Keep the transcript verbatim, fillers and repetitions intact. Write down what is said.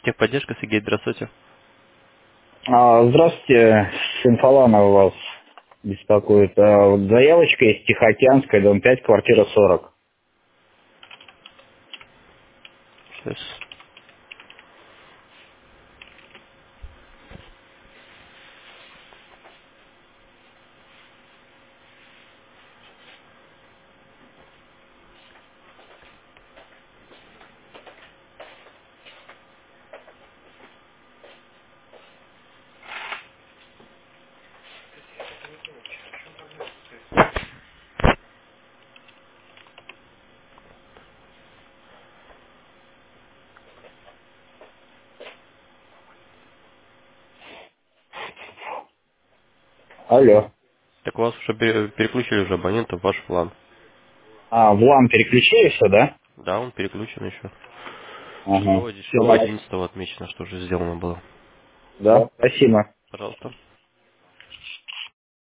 Техподдержка, Сергей, здравствуйте. А, Здравствуйте, с Инфолана вас беспокоит. А, вот заявочка есть Тихоокеанская, дом пять, квартира сорок. Сейчас. Алло. Так вас уже пере- переключили уже абонента в ваш план. А, в ЛАН переключили все, да? Да, он переключен еще. Ага. Шестого, Все, десятого, одиннадцатого отмечено, что уже сделано было. да, спасибо. Пожалуйста.